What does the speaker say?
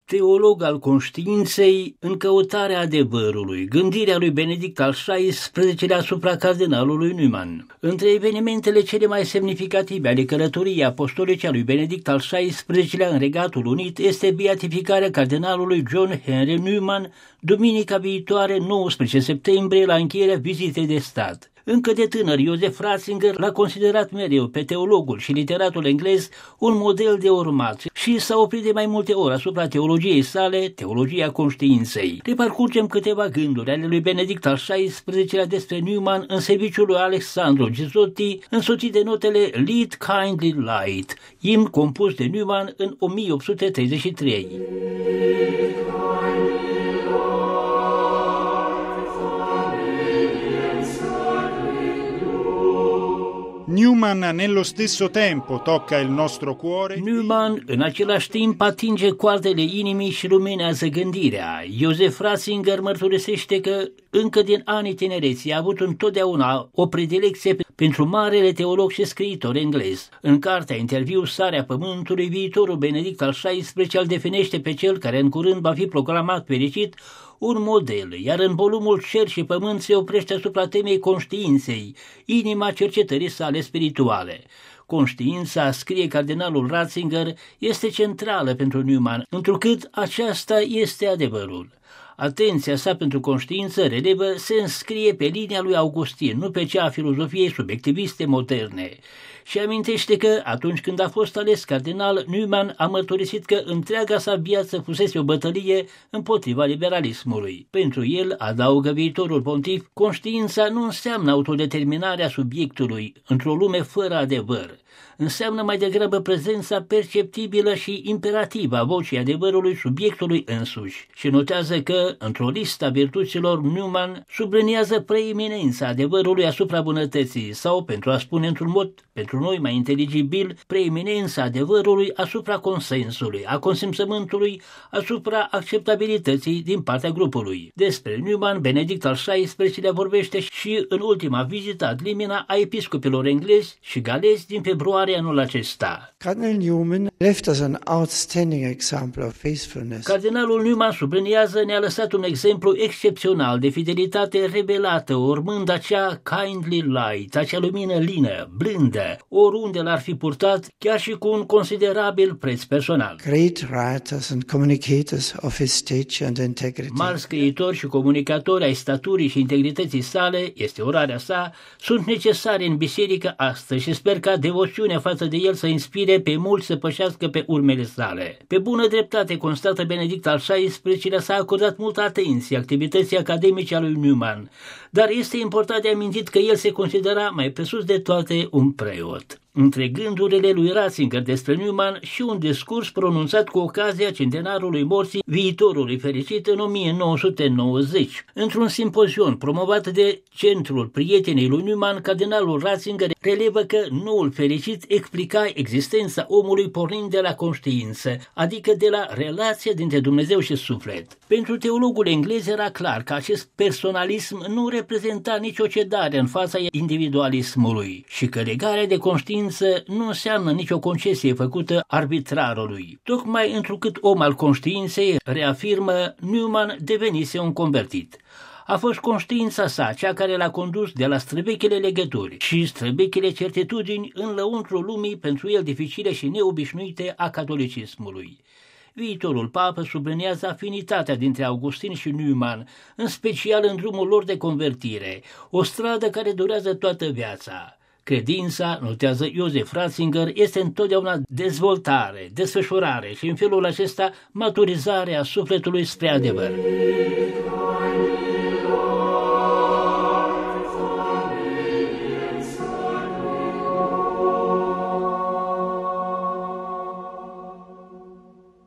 teolog al conștiinței în căutarea adevărului, gândirea lui Benedict al XVI-lea asupra cardenalului Newman. Între evenimentele cele mai semnificative ale călătoriei apostolice a lui Benedict al XVI-lea în Regatul Unit este beatificarea cardenalului John Henry Newman, duminica viitoare, 19 septembrie, la încheierea vizitei de stat. Încă de tânăr, Joseph Ratzinger l-a considerat mereu pe teologul și literatul englez un model de urmat și s-a oprit de mai multe ori asupra teologiei sale, teologia conștiinței. Reparcurgem câteva gânduri ale lui Benedict al XVI-lea despre Newman în serviciul lui Alessandro Gisotti, însoțit de notele Lead Kindly Light, imn compus de Newman în 1833. Newman nello stesso tempo tocca il nostro cuore. Newman în același timp atinge coardele inimii și luminează gândirea. Joseph Ratzinger mărturisește că încă din anii tinereții a avut întotdeauna o predilecție pentru marele teolog și scriitor englez. În cartea Interviu Sarea Pământului, viitorul Benedict al XVI-lea îl definește pe cel care în curând va fi proclamat fericit un model, iar în volumul Cer și Pământ se oprește asupra temei conștiinței, inima cercetării sale spirituale. Conștiința, scrie cardinalul Ratzinger, este centrală pentru Newman, întrucât aceasta este adevărul. Atenția sa pentru conștiință, relevă, se înscrie pe linia lui Augustin, nu pe cea a filozofiei subiectiviste moderne. Și amintește că, atunci când a fost ales cardinal, Newman a mărturisit că întreaga sa viață fusese o bătălie împotriva liberalismului. Pentru el, adaugă viitorul pontif, conștiința nu înseamnă autodeterminarea subiectului într-o lume fără adevăr. Înseamnă mai degrabă prezența perceptibilă și imperativă a vocii adevărului subiectului însuși și notează că, într-o listă a virtuților, Newman subliniază preeminența adevărului asupra bunătății sau, pentru a spune într-un mod pentru noi mai inteligibil, preeminența adevărului asupra consensului, a consimțământului, asupra acceptabilității din partea grupului. Despre Newman, Benedict al XVI-lea vorbește și în ultima vizită ad limina a episcopilor englezi și galezi din februarie anul acesta. Cardinal Newman left us an outstanding example of faithfulness. Cardinalul Newman subliniază, ne-a lăsat un exemplu excepțional de fidelitate revelată, urmând acea kindly light, acea lumină lină, blândă, oriunde l-ar fi purtat, chiar și cu un considerabil preț personal. Great writers and communicators of his stature and integrity. Mari scriitori și comunicatori ai staturii și integrității sale, este orarea sa, sunt necesari în biserică astăzi și sper ca devoțiunea față de el să inspire pe mulți să pășească pe urmele sale. Pe bună dreptate, constată Benedict al XVI-lea, s-a acordat multă atenție activității academice a lui Newman, dar este important de amintit că el se considera mai presus de toate un preot. Între gândurile lui Ratzinger despre Newman și un discurs pronunțat cu ocazia centenarului morții viitorului fericit în 1990. Într-un simpozion promovat de Centrul Prietenii lui Newman, cardinalul Ratzinger relevă că noul fericit explica existența omului pornind de la conștiință, adică de la relația dintre Dumnezeu și suflet. Pentru teologul englez era clar că acest personalism nu reprezenta nicio cedare în fața individualismului și că legarea de conștiință nu înseamnă nicio concesie făcută arbitrarului. Tocmai întrucât om al conștiinței, reafirmă, Newman devenise un convertit. A fost conștiința sa cea care l-a condus de la străvechile legături și străvechile certitudini în lăuntrul lumii pentru el dificile și neobișnuite a catolicismului. Viitorul papă subliniază afinitatea dintre Augustin și Newman, în special în drumul lor de convertire, o stradă care durează toată viața. Credința, notează Joseph Ratzinger, este întotdeauna dezvoltare, desfășurare și în felul acesta maturizarea sufletului spre adevăr.